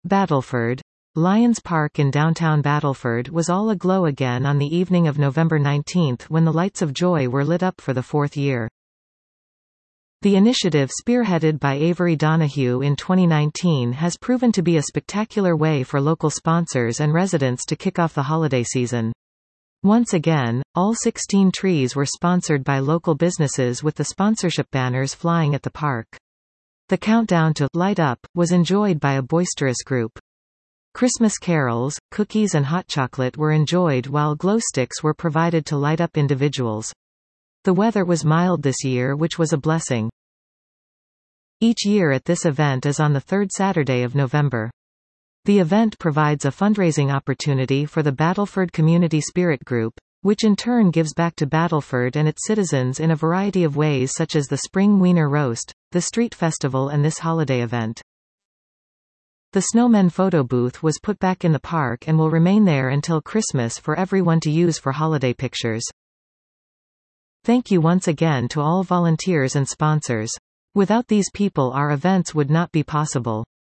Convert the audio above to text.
Battleford. Lions Park in downtown Battleford was all aglow again on the evening of November 19 when the Lights of Joy were lit up for the fourth year. The initiative spearheaded by Avery Donahue in 2019 has proven to be a spectacular way for local sponsors and residents to kick off the holiday season. Once again, all 16 trees were sponsored by local businesses with the sponsorship banners flying at the park. The countdown to "Light Up" was enjoyed by a boisterous group. Christmas carols, cookies and hot chocolate were enjoyed while glow sticks were provided to light up individuals. The weather was mild this year, which was a blessing. Each year at this event is on the third Saturday of November. The event provides a fundraising opportunity for the Battleford Community Spirit Group, which in turn gives back to Battleford and its citizens in a variety of ways such as the Spring Wiener Roast, the Street Festival and this holiday event. The Snowmen photo booth was put back in the park and will remain there until Christmas for everyone to use for holiday pictures. Thank you once again to all volunteers and sponsors. Without these people our events would not be possible.